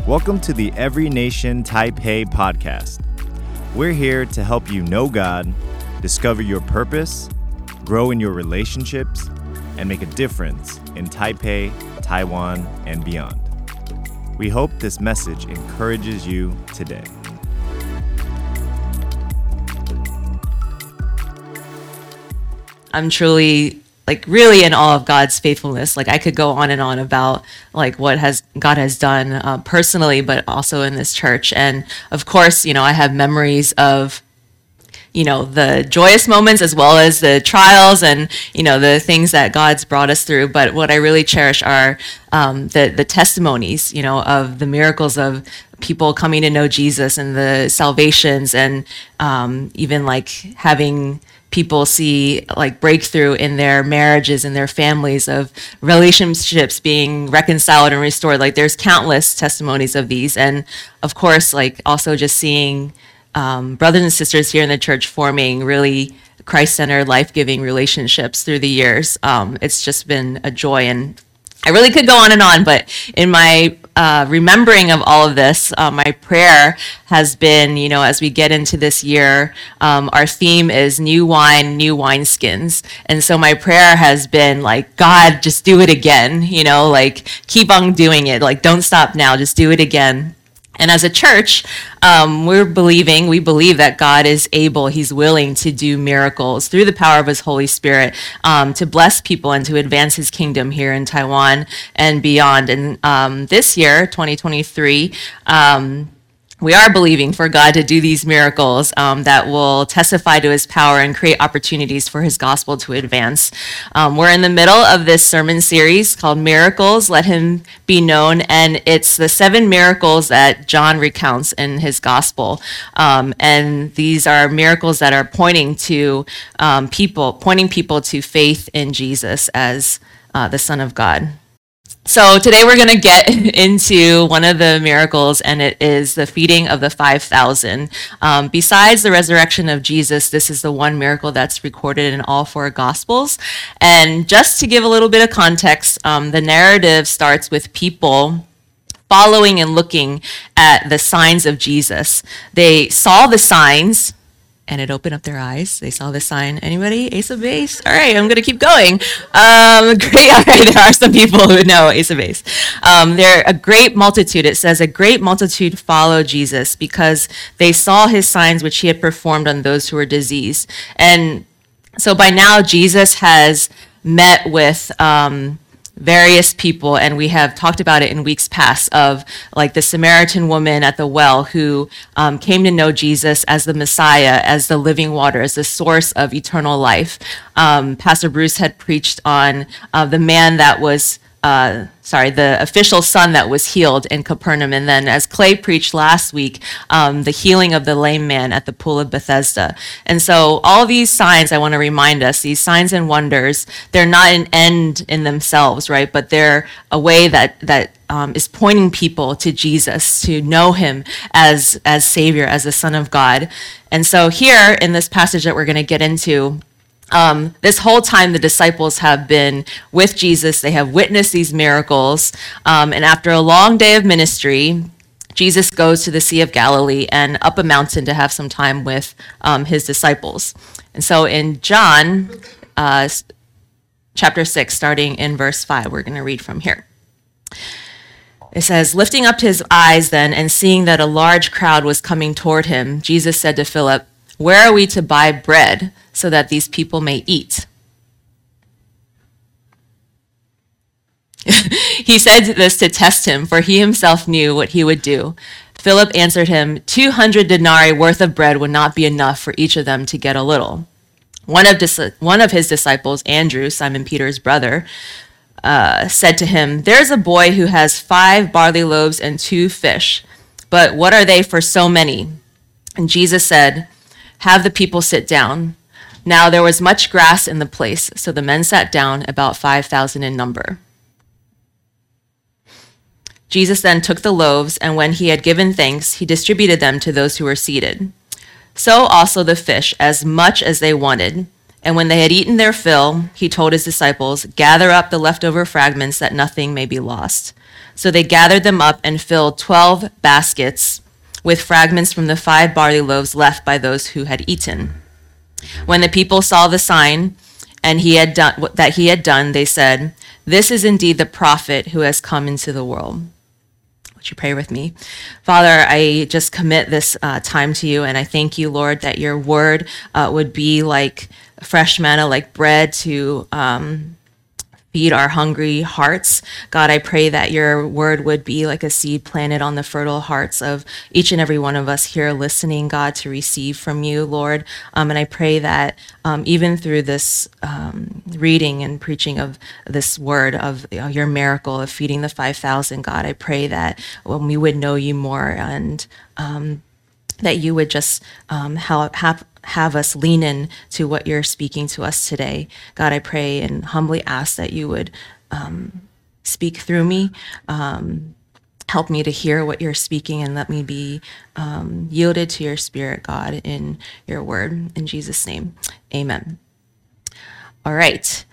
Welcome to the Every Nation Taipei podcast. We're here to help you know God, discover your purpose, grow in your relationships, and make a difference in Taipei, Taiwan, and beyond. We hope this message encourages you today. I'm truly really in awe of God's faithfulness. I could go on and on about what God has done personally, but also in this church. And of course, I have memories of the joyous moments as well as the trials and the things that God's brought us through. But what I really cherish are the testimonies of the miracles of people coming to know Jesus and the salvations, and even having people see breakthrough in their marriages and their families, of relationships being reconciled and restored. There's countless testimonies of these. And of course, also just seeing brothers and sisters here in the church forming really Christ-centered, life-giving relationships through the years. It's just been a joy, and I really could go on and on, but in my remembering of all of this, my prayer has been, as we get into this year, our theme is new wine, new wineskins. And so my prayer has been God, just do it again, keep on doing it. Don't stop now, just do it again. And as a church, we believe that God is able, he's willing to do miracles through the power of his Holy Spirit, to bless people and to advance his kingdom here in Taiwan and beyond. And this year, 2023, we are believing for God to do these miracles that will testify to his power and create opportunities for his gospel to advance. We're in the middle of this sermon series called Miracles, Let Him Be Known, and it's the 7 miracles that John recounts in his gospel. And these are miracles that are pointing people to faith in Jesus as the Son of God. So today we're going to get into one of the miracles, and it is the feeding of the 5,000. Besides the resurrection of Jesus, this is the one miracle that's recorded in all 4 Gospels. And just to give a little bit of context, the narrative starts with people following and looking at the signs of Jesus. They saw the signs, and it opened up their eyes. They saw the sign. Anybody? Ace of Base? All right, I'm going to keep going. Great. All right, there are some people who know Ace of Base. They're a great multitude. It says, a great multitude followed Jesus because they saw his signs which he had performed on those who were diseased. And so by now, Jesus has met with various people, and we have talked about it in weeks past, of the Samaritan woman at the well who came to know Jesus as the Messiah, as the living water, as the source of eternal life. Pastor Bruce had preached on the man that was the official son that was healed in Capernaum. And then as Clay preached last week, the healing of the lame man at the pool of Bethesda. And so all these signs, I want to remind us, these signs and wonders, they're not an end in themselves, right? But they're a way that is pointing people to Jesus, to know him as Savior, as the Son of God. And so here in this passage that we're going to get into, this whole time the disciples have been with Jesus. They have witnessed these miracles. And after a long day of ministry, Jesus goes to the Sea of Galilee and up a mountain to have some time with his disciples. And so in John chapter 6, starting in verse 5, we're going to read from here. It says, lifting up his eyes then and seeing that a large crowd was coming toward him, Jesus said to Philip, where are we to buy bread so that these people may eat? He said this to test him, for he himself knew what he would do. Philip answered him, 200 denarii worth of bread would not be enough for each of them to get a little. One of his disciples, Andrew, Simon Peter's brother, said to him, there's a boy who has 5 barley loaves and 2 fish, but what are they for so many? And Jesus said, have the people sit down. Now there was much grass in the place, so the men sat down, about 5,000 in number. Jesus then took the loaves, and when he had given thanks, he distributed them to those who were seated. So also the fish, as much as they wanted. And when they had eaten their fill, he told his disciples, gather up the leftover fragments that nothing may be lost. So they gathered them up and filled 12 baskets with fragments from the 5 barley loaves left by those who had eaten. When the people saw the sign and that he had done, they said, "This is indeed the prophet who has come into the world." Would you pray with me? Father, I just commit this time to you, and I thank you, Lord, that your word would be like fresh manna, like bread to feed our hungry hearts. God, I pray that your word would be like a seed planted on the fertile hearts of each and every one of us here listening, God, to receive from you, Lord. And I pray that even through this reading and preaching of this word of your miracle of feeding the 5,000, God, I pray that when we would know you more and that you would just have us lean in to what you're speaking to us today. God, I pray and humbly ask that you would speak through me, help me to hear what you're speaking, and let me be yielded to your spirit, God, in your word. In Jesus' name, amen. All right.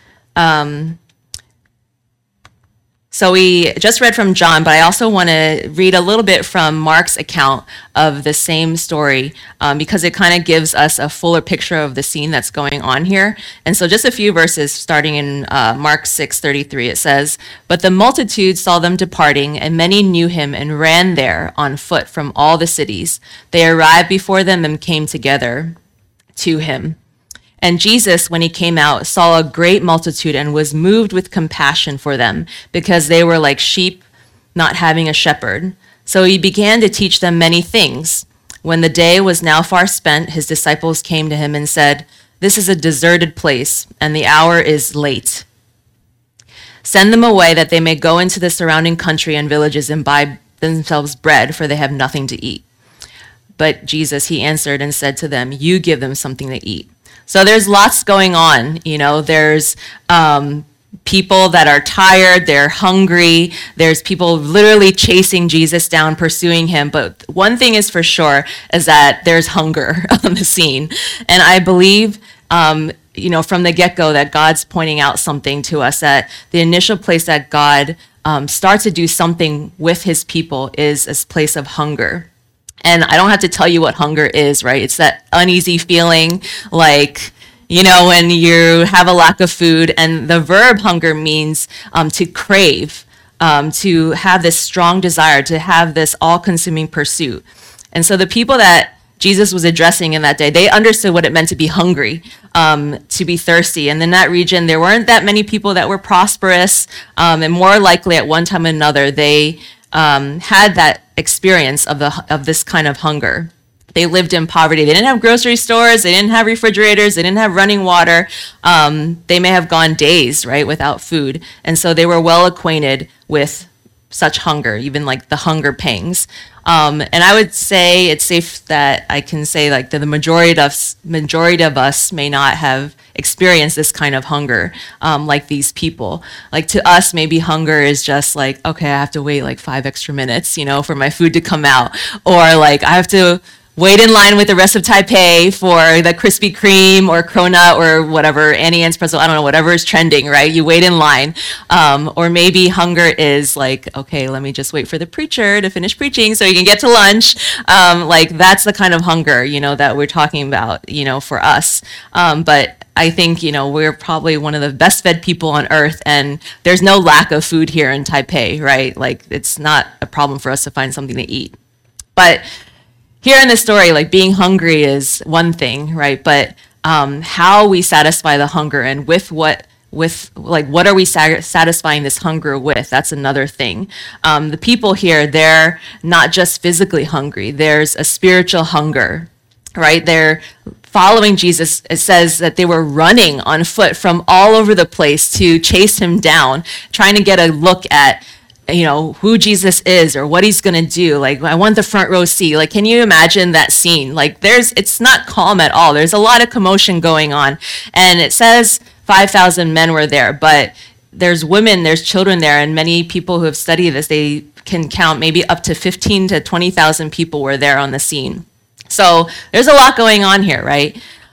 So we just read from John, but I also want to read a little bit from Mark's account of the same story because it kind of gives us a fuller picture of the scene that's going on here. And so just a few verses starting in Mark 6:33, it says, "But the multitude saw them departing, and many knew him and ran there on foot from all the cities. They arrived before them and came together to him. And Jesus, when he came out, saw a great multitude and was moved with compassion for them, because they were like sheep not having a shepherd. So he began to teach them many things. When the day was now far spent, his disciples came to him and said, 'This is a deserted place, and the hour is late. Send them away that they may go into the surrounding country and villages and buy themselves bread, for they have nothing to eat.' But Jesus, he answered and said to them, 'You give them something to eat.'" So there's lots going on. There's people that are tired, they're hungry. There's people literally chasing Jesus down, pursuing him. But one thing is for sure is that there's hunger on the scene. And I believe, from the get-go that God's pointing out something to us, that the initial place that God starts to do something with his people is a place of hunger. And I don't have to tell you what hunger is, right? It's that uneasy feeling like, when you have a lack of food. And the verb hunger means to crave, to have this strong desire, to have this all-consuming pursuit. And so the people that Jesus was addressing in that day, they understood what it meant to be hungry, to be thirsty. And in that region, there weren't that many people that were prosperous. And more likely at one time or another, they had that experience of this kind of hunger. They lived in poverty. They didn't have grocery stores. They didn't have refrigerators. They didn't have running water. They may have gone days, right, without food. And so they were well acquainted with such hunger, even like the hunger pangs. And I would say it's safe that I can say like that the majority of us may not have experienced this kind of hunger like these people. Like to us, maybe hunger is just like, okay, I have to wait like 5 extra minutes, for my food to come out. Or like I have to wait in line with the rest of Taipei for the Krispy Kreme or Cronut or whatever, Annie Ann's pretzel, I don't know, whatever is trending, right? You wait in line. Or maybe hunger is like, okay, let me just wait for the preacher to finish preaching so you can get to lunch. Like that's the kind of hunger, that we're talking about, for us. But I think, we're probably one of the best fed people on earth, and there's no lack of food here in Taipei, right? Like it's not a problem for us to find something to eat. But here in this story, like being hungry is one thing, right? But how we satisfy the hunger and what are we satisfying this hunger with? That's another thing. The people here, they're not just physically hungry. There's a spiritual hunger, right? They're following Jesus. It says that they were running on foot from all over the place to chase him down, trying to get a look at who Jesus is or what he's going to do. Like, I want the front row seat. Like, can you imagine that scene? Like, it's not calm at all. There's a lot of commotion going on. And it says 5,000 men were there, but there's women, there's children there. And many people who have studied this, they can count maybe up to 15 to 20,000 people were there on the scene. So there's a lot going on here, right?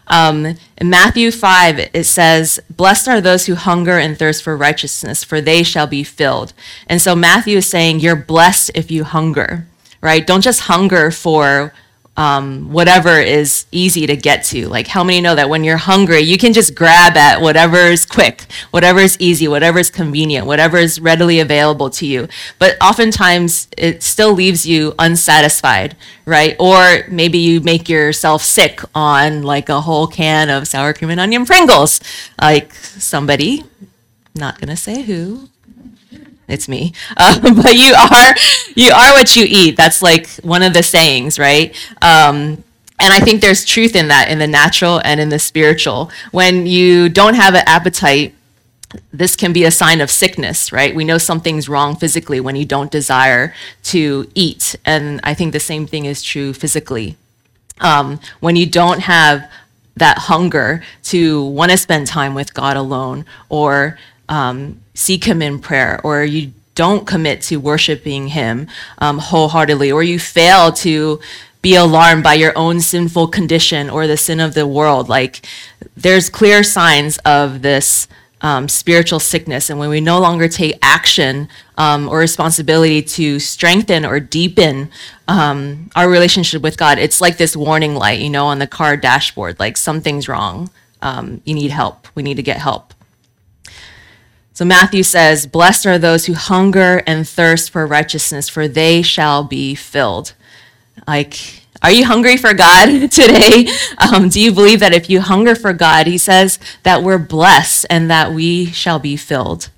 In Matthew 5, it says, "Blessed are those who hunger and thirst for righteousness, for they shall be filled." And so Matthew is saying, you're blessed if you hunger, right? Don't just hunger for whatever is easy to get to. Like, how many know that when you're hungry, you can just grab at whatever is quick, whatever is easy, whatever is convenient, whatever is readily available to you. But oftentimes it still leaves you unsatisfied, right? Or maybe you make yourself sick on like a whole can of sour cream and onion Pringles. Like somebody, not gonna say who, it's me. But you are what you eat. That's like one of the sayings, right? And I think there's truth in that, in the natural and in the spiritual. When you don't have an appetite, this can be a sign of sickness, right? We know something's wrong physically when you don't desire to eat. And I think the same thing is true physically. When you don't have that hunger to want to spend time with God alone, or seek him in prayer, or you don't commit to worshiping him wholeheartedly, or you fail to be alarmed by your own sinful condition or the sin of the world, like there's clear signs of this spiritual sickness. And when we no longer take action or responsibility to strengthen or deepen our relationship with God, it's like this warning light, on the car dashboard, like something's wrong. You need help. We need to get help. So Matthew says, "Blessed are those who hunger and thirst for righteousness, for they shall be filled." Like, are you hungry for God today? Do you believe that if you hunger for God, he says that we're blessed and that we shall be filled?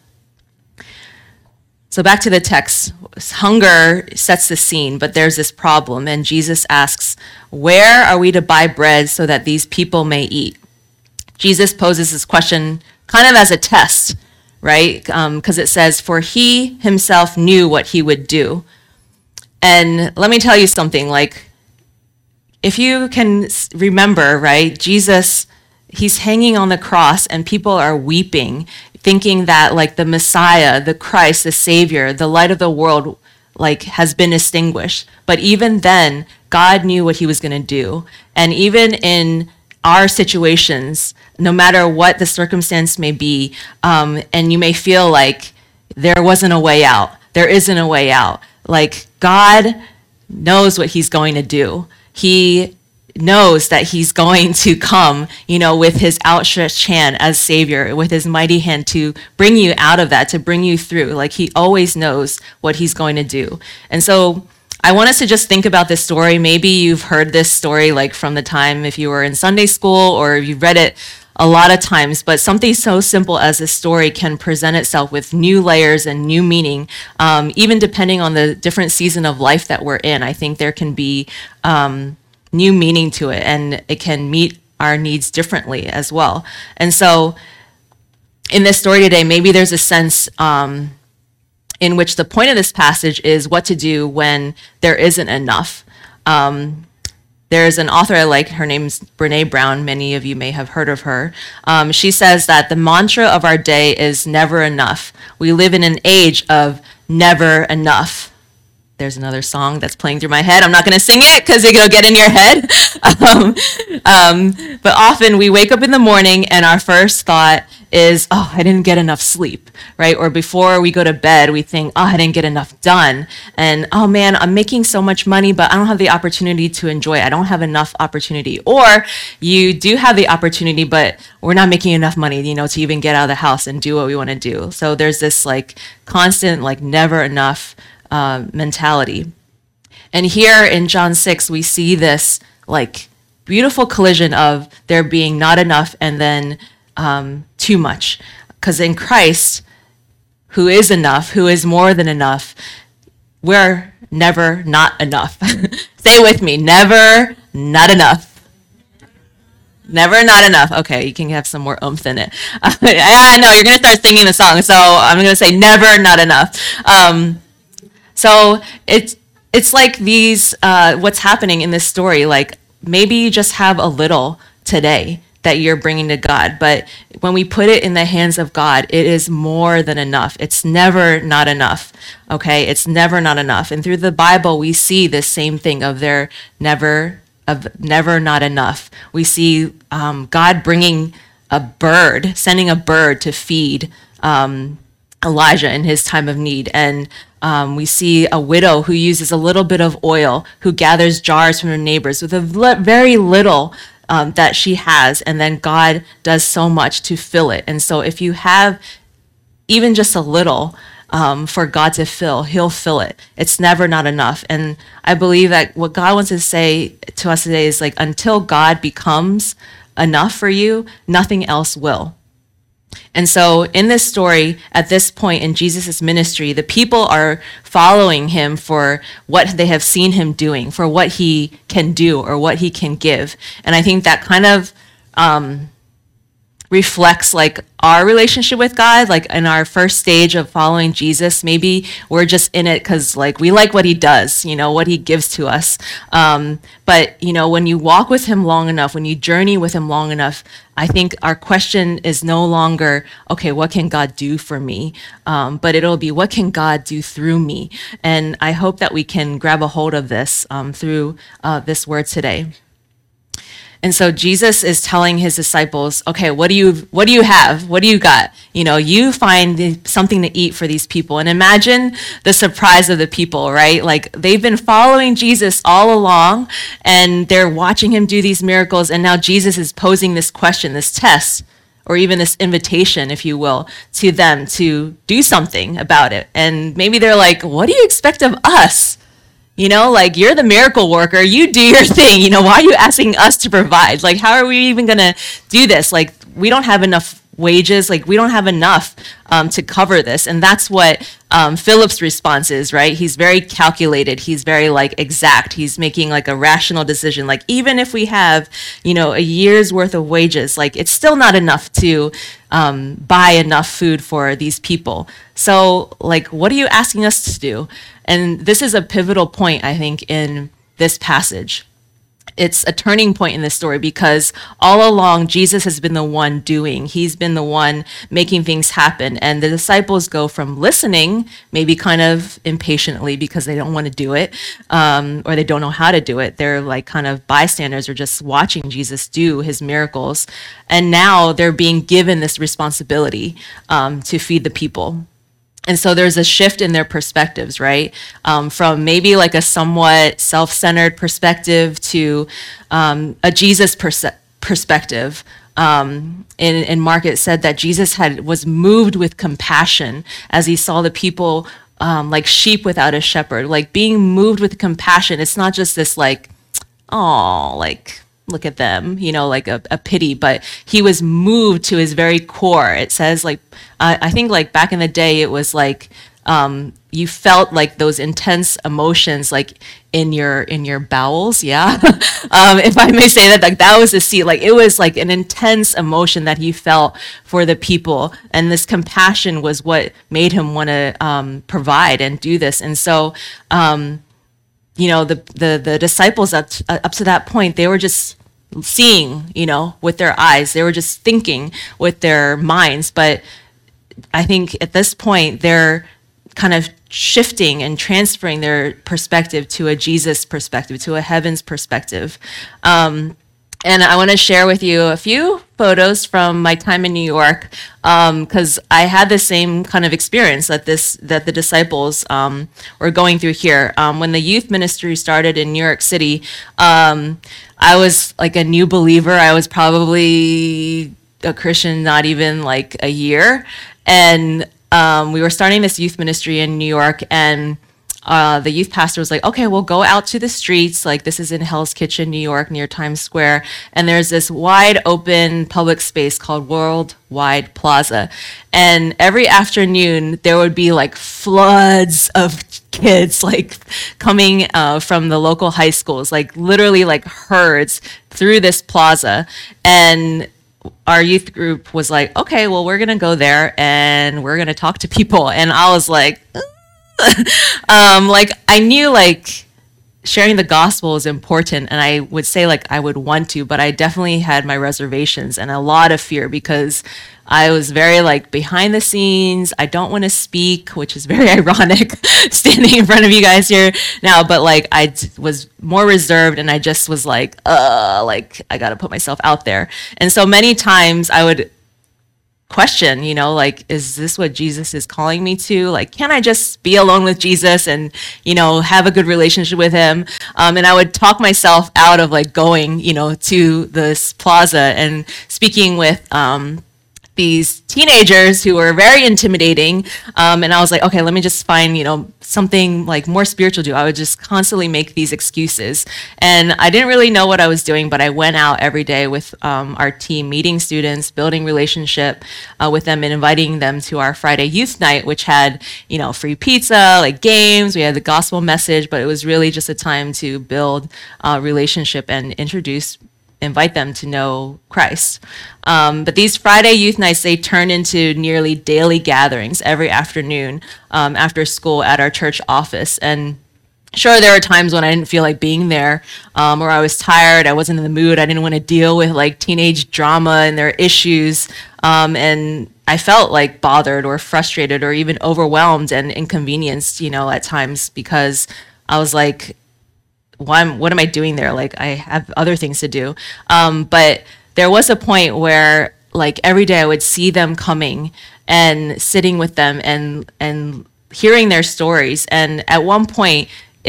So back to the text. Hunger sets the scene, but there's this problem. And Jesus asks, "Where are we to buy bread so that these people may eat?" Jesus poses this question kind of as a test, right? Because it says, "For he himself knew what he would do." And let me tell you something, like, if you can remember, right, Jesus, he's hanging on the cross and people are weeping, thinking that like the Messiah, the Christ, the Savior, the light of the world, like has been extinguished. But even then, God knew what he was going to do. And even in our situations, no matter what the circumstance may be, and you may feel like there wasn't a way out, there isn't a way out. Like, God knows what he's going to do. He knows that he's going to come, with his outstretched hand as Savior, with his mighty hand to bring you out of that, to bring you through. Like, he always knows what he's going to do. And so I want us to just think about this story. Maybe you've heard this story like from the time if you were in Sunday school, or you've read it a lot of times, but something so simple as this story can present itself with new layers and new meaning, even depending on the different season of life that we're in. I think there can be new meaning to it, and it can meet our needs differently as well. And so in this story today, maybe there's a sense in which the point of this passage is what to do when there isn't enough. There's an author I like, her name's Brené Brown. Many of you may have heard of her. She says that the mantra of our day is never enough. We live in an age of never enough. There's another song that's playing through my head. I'm not going to sing it because it'll get in your head. But often we wake up in the morning and our first thought is, oh, I didn't get enough sleep, right? Or before we go to bed, we think, oh, I didn't get enough done. And, oh man, I'm making so much money, but I don't have the opportunity to enjoy it. I don't have enough opportunity. Or you do have the opportunity, but we're not making enough money, to even get out of the house and do what we want to do. So there's this like constant, like never enough mentality. And here in John 6, we see this like beautiful collision of there being not enough and then too much. Because in Christ, who is enough, who is more than enough, we're never not enough. Say with me, never not enough. Never not enough. Okay, you can have some more oomph in it. I know, you're going to start singing the song, so I'm going to say never not enough. So it's like these, what's happening in this story, like maybe you just have a little today that you're bringing to God. But when we put it in the hands of God, it is more than enough. It's never not enough, okay? It's never not enough. And through the Bible, we see this same thing of there never of never not enough. We see God bringing sending a bird to feed Elijah in his time of need. And we see a widow who uses a little bit of oil, who gathers jars from her neighbors with very little that she has. And then God does so much to fill it. And so if you have even just a little for God to fill, he'll fill it. It's never not enough. And I believe that what God wants to say to us today is like, until God becomes enough for you, nothing else will. And so in this story, at this point in Jesus' ministry, the people are following him for what they have seen him doing, for what he can do or what he can give. And I think that kind of reflects like our relationship with God. Like in our first stage of following Jesus, maybe we're just in it because like we like what he does, what he gives to us. But when you walk with him long enough, when you journey with him long enough, I think our question is no longer, okay, what can God do for me? But it'll be, what can God do through me? And I hope that we can grab a hold of this through this word today. And so Jesus is telling his disciples, okay, what do you have? What do you got? You find something to eat for these people. And imagine the surprise of the people, right? Like they've been following Jesus all along and they're watching him do these miracles. And now Jesus is posing this question, this test, or even this invitation, if you will, to them to do something about it. And maybe they're like, what do you expect of us? Like you're the miracle worker, you do your thing. Why are you asking us to provide? Like, how are we even going to do this? Like, we don't have enough wages. Like, we don't have enough to cover this. And that's what Philip's response is, right? He's very calculated. He's very like exact. He's making like a rational decision. Like, even if we have, a year's worth of wages, like it's still not enough to buy enough food for these people. So like, what are you asking us to do? And this is a pivotal point, I think, in this passage. It's a turning point in this story because all along, Jesus has been the one doing. He's been the one making things happen. And the disciples go from listening, maybe kind of impatiently because they don't want to do it, or they don't know how to do it. They're like kind of bystanders or just watching Jesus do his miracles. And now they're being given this responsibility to feed the people. And so there's a shift in their perspectives, right? From maybe like a somewhat self-centered perspective to a Jesus perspective. In Mark, it said that Jesus was moved with compassion as he saw the people like sheep without a shepherd. Like being moved with compassion, it's not just this like, oh, like look at them, like a pity, but he was moved to his very core. It says like, I think like back in the day, it was like, you felt like those intense emotions, like in your bowels. Yeah. If I may say that, like that was the seat, like it was like an intense emotion that he felt for the people. And this compassion was what made him want to, provide and do this. And so, the disciples up to that point, they were just seeing, with their eyes. They were just thinking with their minds. But I think at this point, they're kind of shifting and transferring their perspective to a Jesus perspective, to a heavens perspective. And I want to share with you a few photos from my time in New York, because I had the same kind of experience that the disciples were going through here. When the youth ministry started in New York City, I was like a new believer. I was probably a Christian not even like a year. And we were starting this youth ministry in New York, and the youth pastor was like, okay, we'll go out to the streets. Like this is in Hell's Kitchen, New York, near Times Square. And there's this wide open public space called Worldwide Plaza. And every afternoon there would be like floods of kids like coming from the local high schools, like literally like herds through this plaza. And our youth group was like, okay, well, we're going to go there and we're going to talk to people. And I was like, like I knew like sharing the gospel is important, and I would say like I would want to, but I definitely had my reservations and a lot of fear because I was very like behind the scenes. I don't want to speak, which is very ironic standing in front of you guys here now, but like was more reserved, and I just was like I got to put myself out there. And so many times I would question, like, is this what Jesus is calling me to? Like, can I just be alone with Jesus and, have a good relationship with him? And I would talk myself out of like going, to this plaza and speaking with these teenagers who were very intimidating. And I was like, okay, let me just find, something like more spiritual to do. I would just constantly make these excuses. And I didn't really know what I was doing, but I went out every day with our team, meeting students, building relationship with them, and inviting them to our Friday youth night, which had, free pizza, like games. We had the gospel message, but it was really just a time to build relationship and invite them to know Christ. But these Friday youth nights, they turn into nearly daily gatherings every afternoon after school at our church office. And sure, there were times when I didn't feel like being there, or I was tired, I wasn't in the mood, I didn't want to deal with like teenage drama and their issues. And I felt like bothered or frustrated or even overwhelmed and inconvenienced, at times, because I was like, what am I doing there? Like, I have other things to do. But there was a point where like every day I would see them coming and sitting with them and hearing their stories. And at one point,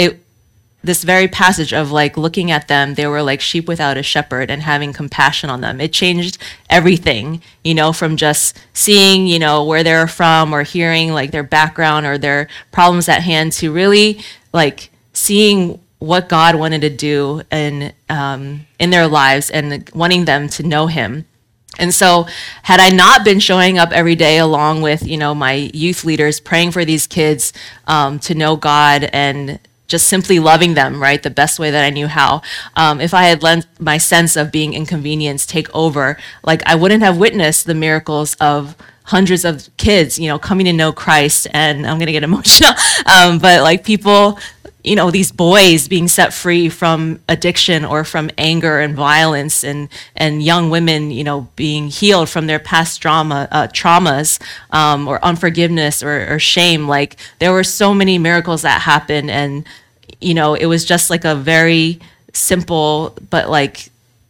this very passage of like looking at them, they were like sheep without a shepherd, and having compassion on them. It changed everything, from just seeing, where they're from, or hearing like their background or their problems at hand, to really like seeing what God wanted to do in their lives and wanting them to know him. And so had I not been showing up every day along with, my youth leaders, praying for these kids to know God and just simply loving them, right, the best way that I knew how, if I had let my sense of being inconvenienced take over, like I wouldn't have witnessed the miracles of hundreds of kids, coming to know Christ. And I'm going to get emotional, but like people, these boys being set free from addiction or from anger and violence, and young women, being healed from their past traumas, or unforgiveness or shame. Like there were so many miracles that happened, and, it was just like a very simple, but like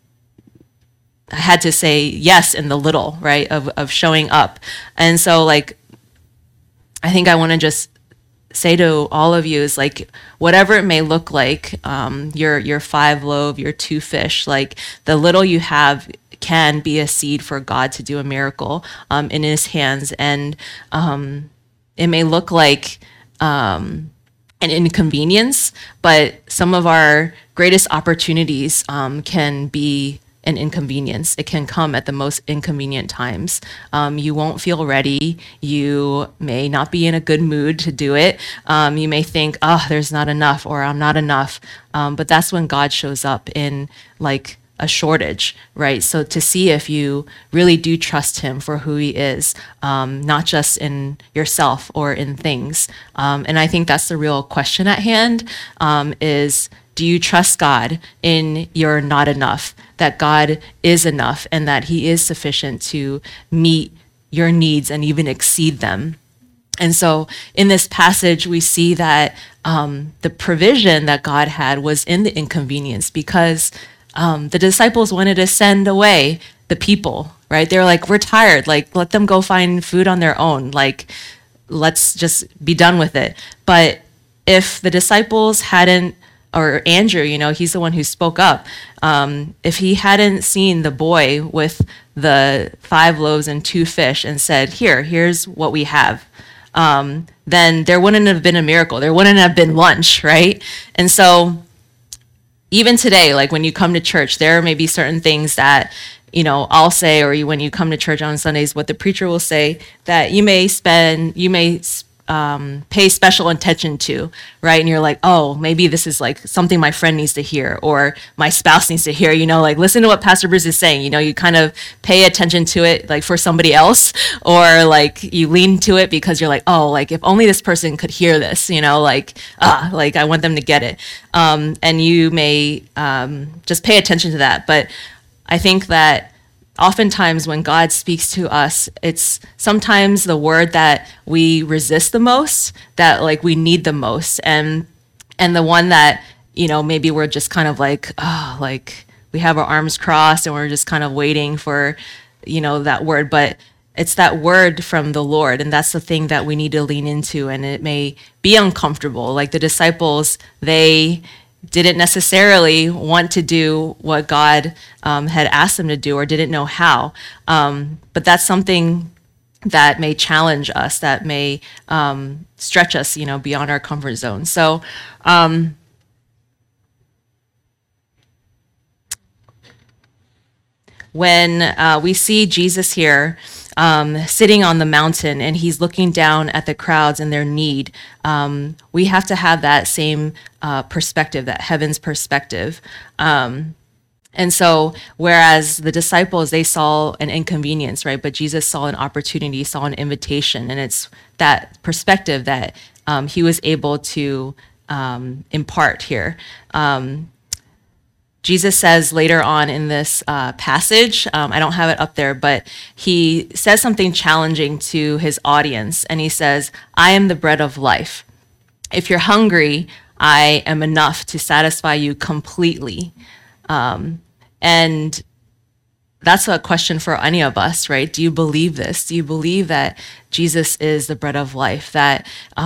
I had to say yes in the little, right, of showing up. And so like, I think I want to just say to all of you is like, whatever it may look like, your 5 loaves, your 2 fish, like the little you have can be a seed for God to do a miracle in his hands. And it may look like an inconvenience, but some of our greatest opportunities can be an inconvenience. It can come at the most inconvenient times. You won't feel ready. You may not be in a good mood to do it. You may think, oh, there's not enough, or I'm not enough. But that's when God shows up in like a shortage, right? So to see if you really do trust him for who he is, not just in yourself or in things. And I think that's the real question at hand, is, do you trust God in your not enough, that God is enough and that he is sufficient to meet your needs and even exceed them? And so in this passage, we see that the provision that God had was in the inconvenience, because the disciples wanted to send away the people, right? They were like, we're tired. Like, let them go find food on their own. Like, let's just be done with it. But if the disciples hadn't, or Andrew, he's the one who spoke up. If he hadn't seen the boy with the 5 loaves and 2 fish and said, here's what we have, then there wouldn't have been a miracle. There wouldn't have been lunch, right? And so even today, like when you come to church, there may be certain things that, I'll say, or when you come to church on Sundays, what the preacher will say that you may pay special attention to, right? And you're like, oh, maybe this is like something my friend needs to hear, or my spouse needs to hear, like listen to what Pastor Bruce is saying. You kind of pay attention to it like for somebody else, or like you lean to it because you're like, oh, like if only this person could hear this, like I want them to get it. And you may just pay attention to that. But I think that oftentimes when God speaks to us, it's sometimes the word that we resist the most, that like we need the most. And the one that, maybe we're just kind of like, oh, like we have our arms crossed and we're just kind of waiting for, that word. But it's that word from the Lord, and that's the thing that we need to lean into. And it may be uncomfortable. Like the disciples, they didn't necessarily want to do what God had asked them to do, or didn't know how. But that's something that may challenge us, that may stretch us, beyond our comfort zone. So when we see Jesus here sitting on the mountain and he's looking down at the crowds and their need, we have to have that same perspective, that heaven's perspective. And so whereas the disciples, they saw an inconvenience, right? But Jesus saw an opportunity, saw an invitation. And it's that perspective that he was able to impart here. Jesus says later on in this passage, I don't have it up there, but he says something challenging to his audience. And he says, I am the bread of life. If you're hungry, I am enough to satisfy you completely. And that's a question for any of us, right? Do you believe this? Do you believe that Jesus is the bread of life? That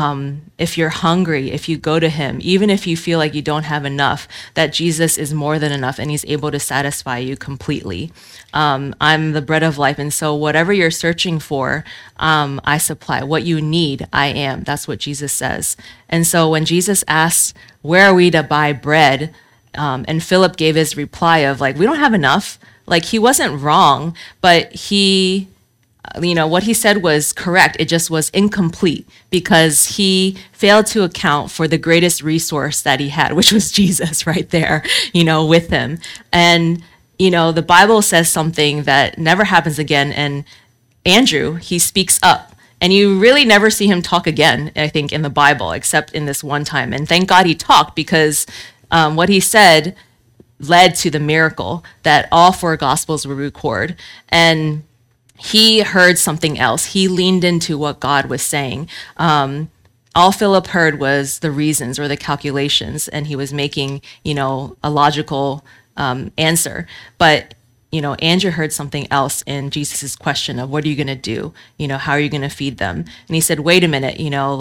if you're hungry, if you go to him, even if you feel like you don't have enough, that Jesus is more than enough and he's able to satisfy you completely. I'm the bread of life. And so whatever you're searching for, I supply. What you need, I am. That's what Jesus says. And so when Jesus asked, where are we to buy bread? And Philip gave his reply of like, we don't have enough. Like he wasn't wrong, but he, what he said was correct. It just was incomplete because he failed to account for the greatest resource that he had, which was Jesus right there, with him. And, the Bible says something that never happens again. And Andrew, he speaks up. And you really never see him talk again, I think, in the Bible, except in this one time. And thank God he talked because what he said led to the miracle that all four gospels will record. And he heard something else. He leaned into what God was saying. All Philip heard was the reasons or the calculations, and he was making, a logical answer. But, Andrew heard something else in Jesus's question of what are you going to do? How are you going to feed them? And he said, wait a minute,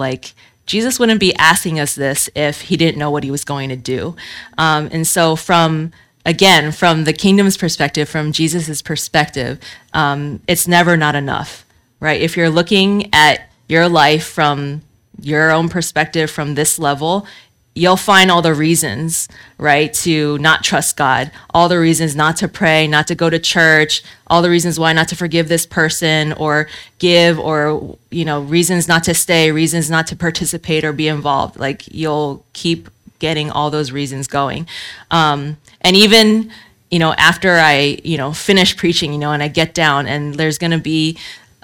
Jesus wouldn't be asking us this if he didn't know what he was going to do. And so from the kingdom's perspective, from Jesus's perspective, it's never not enough, right? If you're looking at your life from your own perspective, from this level, you'll find all the reasons, right, to not trust God, all the reasons not to pray, not to go to church, all the reasons why not to forgive this person or give, or, reasons not to stay, reasons not to participate or be involved. Like you'll keep getting all those reasons going. And even, after I, finish preaching, and I get down and there's going to be,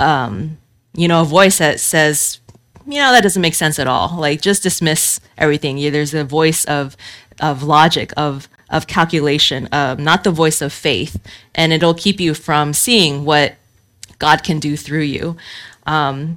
a voice that says, that doesn't make sense at all. Like just dismiss everything. There's a voice of logic, of calculation, not the voice of faith. And it'll keep you from seeing what God can do through you. And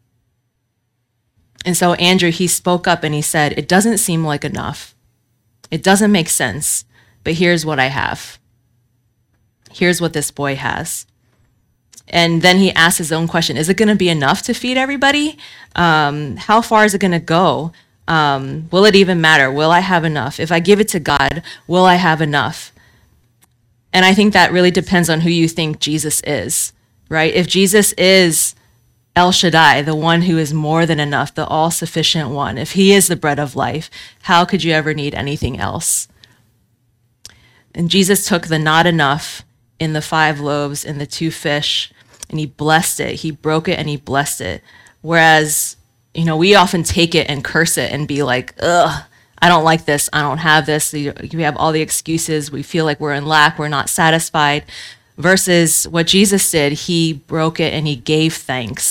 so Andrew, he spoke up and he said, it doesn't seem like enough. It doesn't make sense, but here's what I have. Here's what this boy has. And then he asked his own question, is it going to be enough to feed everybody? How far is it going to go? Will it even matter? Will I have enough? If I give it to God, will I have enough? And I think that really depends on who you think Jesus is, right? If Jesus is El Shaddai, the one who is more than enough, the all-sufficient one, if he is the bread of life, how could you ever need anything else? And Jesus took the not enough in the 5 loaves and the 2 fish, and he blessed it. He broke it and he blessed it. Whereas, we often take it and curse it and be like, ugh, I don't like this. I don't have this. We have all the excuses. We feel like we're in lack. We're not satisfied. Versus what Jesus did, he broke it and he gave thanks.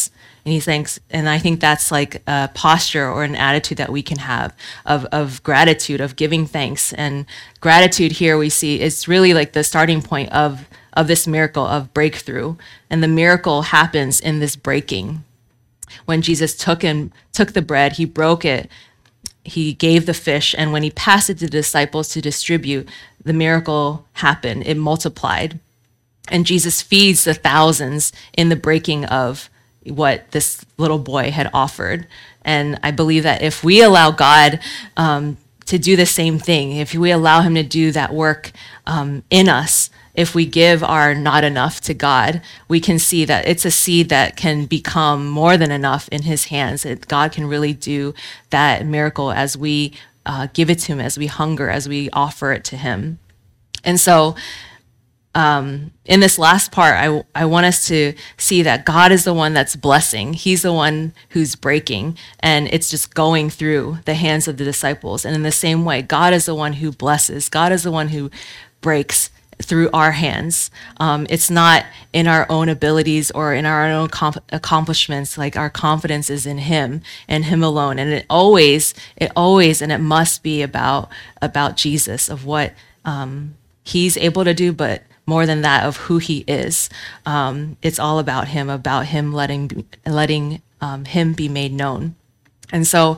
And he thanks, and I think that's like a posture or an attitude that we can have of gratitude, of giving thanks. And gratitude here we see is really like the starting point of this miracle of breakthrough. And the miracle happens in this breaking. When Jesus took the bread, he broke it, he gave the fish, and when he passed it to the disciples to distribute, the miracle happened. It multiplied. And Jesus feeds the thousands in the breaking of what this little boy had offered. And I believe that if we allow God to do the same thing, if we allow him to do that work in us, if we give our not enough to God, we can see that it's a seed that can become more than enough in his hands. That God can really do that miracle as we give it to him, as we hunger, as we offer it to him. And so in this last part, I want us to see that God is the one that's blessing. He's the one who's breaking, and it's just going through the hands of the disciples. And in the same way, God is the one who blesses. God is the one who breaks through our hands. It's not in our own abilities or in our own accomplishments. Like, our confidence is in him and him alone. And it always, and it must be about Jesus, of what he's able to do, but more than that, of who he is. It's all about him letting him be made known. And so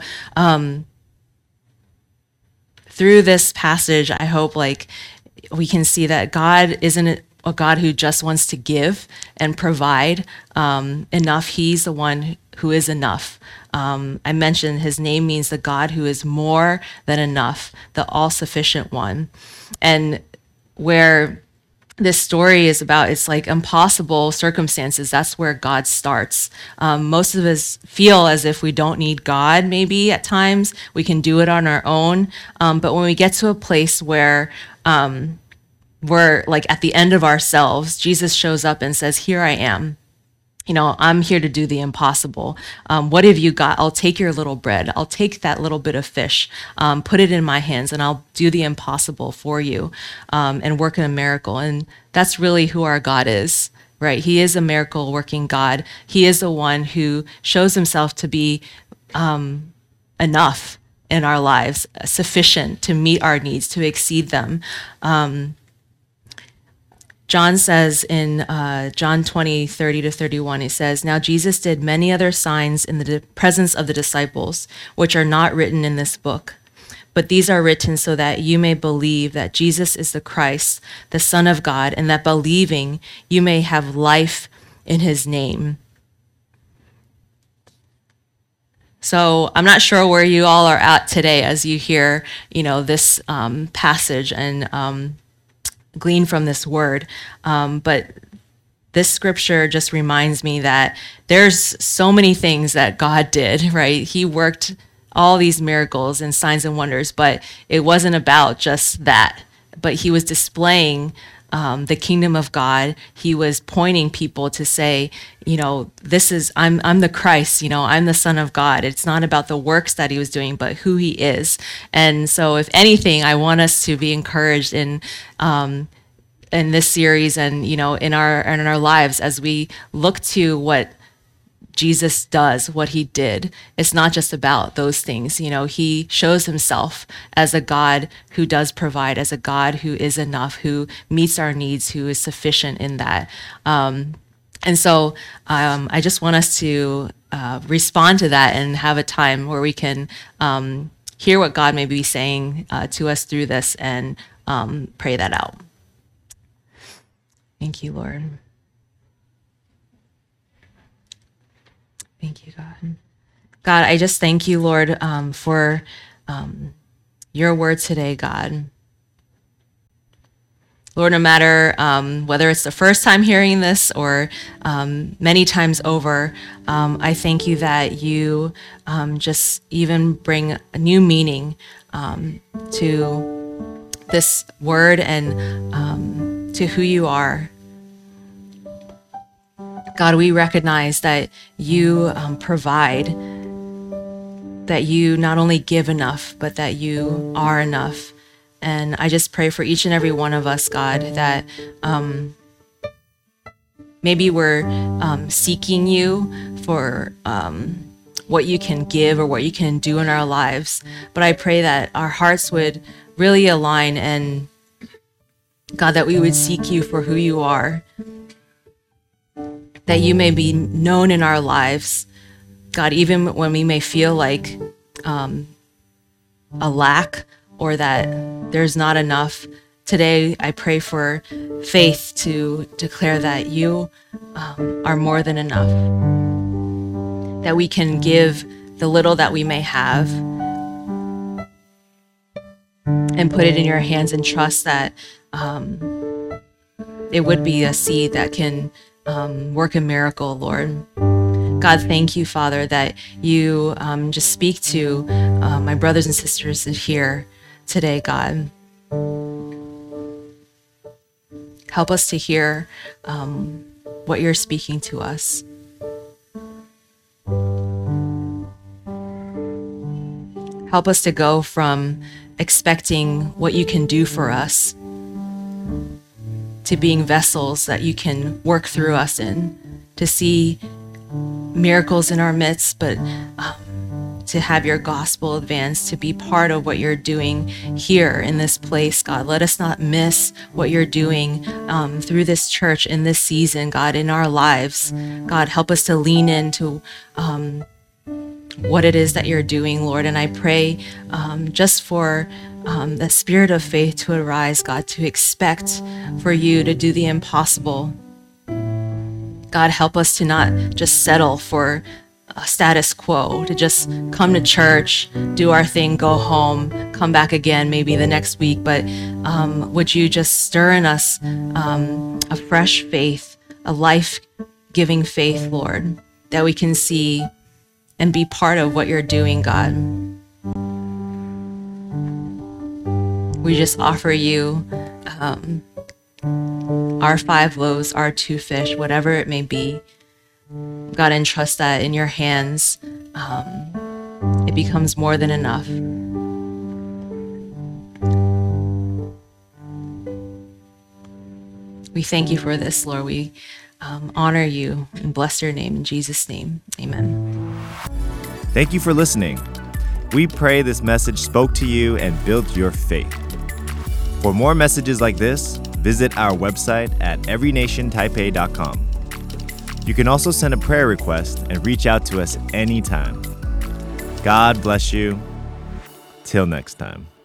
through this passage, I hope we can see that God isn't a God who just wants to give and provide enough. He's the one who is enough. I mentioned his name means the God who is more than enough, the all-sufficient one. And where this story is about, it's like impossible circumstances. That's where God starts. Most of us feel as if we don't need God, maybe at times. We can do it on our own. But when we get to a place where we're like at the end of ourselves, Jesus shows up and says, "Here I am. I'm here to do the impossible. What have you got? I'll take your little bread. I'll take that little bit of fish, put it in my hands, and I'll do the impossible for you and work in a miracle." And that's really who our God is, right? He is a miracle working God. He is the one who shows himself to be enough in our lives, sufficient to meet our needs, to exceed them. John says in John 20:30-31, he says, "Now Jesus did many other signs in the presence of the disciples, which are not written in this book. But these are written so that you may believe that Jesus is the Christ, the Son of God, and that believing you may have life in his name." So I'm not sure where you all are at today as you hear, this passage and glean from this word. But this scripture just reminds me that there's so many things that God did, right? He worked all these miracles and signs and wonders, but it wasn't about just that. But he was displaying the kingdom of God. He was pointing people to say, I'm the Christ, I'm the Son of God. It's not about the works that he was doing, but who he is. And so if anything, I want us to be encouraged in this series and, in our lives as we look to what Jesus does, what he did. It's not just about those things. He shows himself as a God who does provide, as a God who is enough, who meets our needs, who is sufficient in that. And so I just want us to respond to that and have a time where we can hear what God may be saying to us through this and pray that out. Thank you, Lord. Thank you, God. God, I just thank you, Lord, for your word today, God. Lord, no matter whether it's the first time hearing this or many times over, I thank you that you just even bring a new meaning to this word and to who you are. God, we recognize that you provide, that you not only give enough, but that you are enough. And I just pray for each and every one of us, God, that maybe we're seeking you for what you can give or what you can do in our lives. But I pray that our hearts would really align, and God, that we would seek you for who you are, that you may be known in our lives. God, even when we may feel like a lack or that there's not enough, today I pray for faith to declare that you are more than enough, that we can give the little that we may have and put it in your hands and trust that it would be a seed that can work a miracle, Lord. God, thank you, Father, that you just speak to my brothers and sisters here today, God. Help us to hear what you're speaking to us. Help us to go from expecting what you can do for us to being vessels that you can work through us in, to see miracles in our midst, but to have your gospel advance, to be part of what you're doing here in this place, God. Let us not miss what you're doing through this church in this season, God, in our lives. God, help us to lean into what it is that you're doing, Lord. And I pray just for the spirit of faith to arise, God, to expect for you to do the impossible. God, help us to not just settle for a status quo, to just come to church, do our thing, go home, come back again maybe the next week. But would you just stir in us a fresh faith, a life-giving faith, Lord, that we can see and be part of what you're doing, God. We just offer you our 5 loaves, our 2 fish, whatever it may be. God, and trust that in your hands, it becomes more than enough. We thank you for this, Lord. We honor you and bless your name in Jesus' name. Amen. Thank you for listening. We pray this message spoke to you and built your faith. For more messages like this, visit our website at everynationtaipei.com. You can also send a prayer request and reach out to us anytime. God bless you. Till next time.